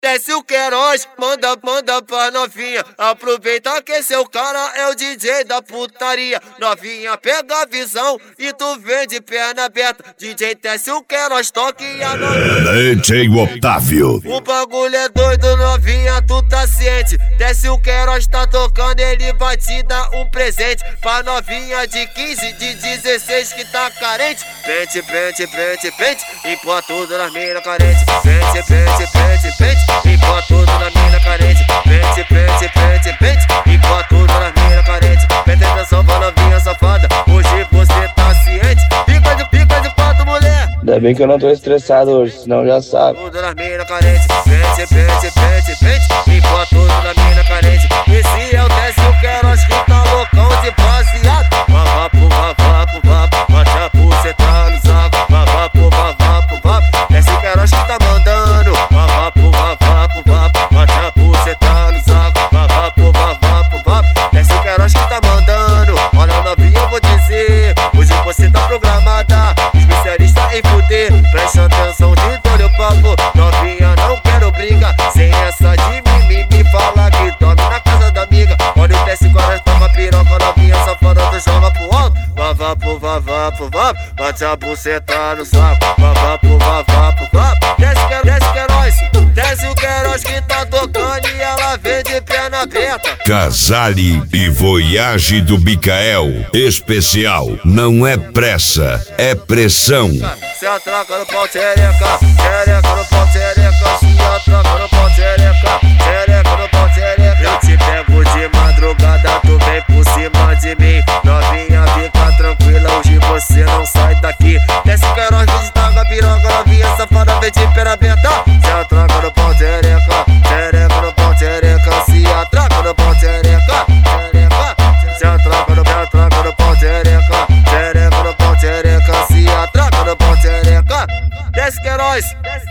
Desce o Queiroz, manda pra novinha. Aproveita que seu cara é o DJ da putaria. Novinha, pega a visão e tu vem de perna aberta. DJ desce o Queiroz, toque a novinha. DJ Otávio. O bagulho é doido, novinha, tu tá ciente. Desce o Queiroz, tá tocando, ele vai te dar um presente. Pra novinha de 15, de 16 que tá carente. Pente, pente, pente, pente, e põe tudo na mina carente. Pente, pente, pente, pente, e põe tudo na mina carente. Pente, pente, pente, pente, e põe tudo na mina carente. Presta atenção pra novinha safada, hoje você tá ciente. Fica de pato, mulher. Ainda bem que eu não tô estressado hoje, senão já sabe. Tudo na mina carente. Pente, pente, pente, pente, e põe tudo na mina carente. Esse é o Desce o Queiroz que tá loucão de passeado. Vavapo, vavapo, vapo, bate a buceta no saco. Vavapo, vavapo, vapo, Desce o Queiroz que tá mandando. Vavapo, vavapo, vapo, bate a buceta no saco. Vavapo, vavapo, vapo, Desce o Queiroz que tá mandando. Olha novinha, eu vou dizer, hoje você tá programada, especialista em fuder. Presta atenção de todo o papo, novinha, não quero briga. Sem essa de mimimi, fala que dorme na casa da amiga. Olha o Desce o Queiroz, toma piroca, novinha safada, tu joga pro alto. Vavapo, vavapo, vapo, bate a buceta no saco. Vavapo, vavapo, vapo, Desce o Queiroz, desce o Queiroz que tá tocando e ela vem de perna aberta. Casale e Voyage do Micael. Especial, não é pressa, é pressão. Se atraca no pau, tchereca, tchereca no pau, tchereca. Se atraca no pau, tchereca, tchereca no pau, tchereca. Eu te pego de madrugada, tu vem por cima de mim. Novinha, fica tranquila, hoje você não sai daqui. Desce o Queiroz, vem de taca, piroca, novinha safada, vem de perna aberta. Se atraca no pau, tchereca, tchereca no pau, tchereca. Se atraca no pau, tchereca, tchereca. Se atraca no pau, tchereca, tchereca no pau, tchereca. Se atraca no pau, tchereca. Desce Queiroz.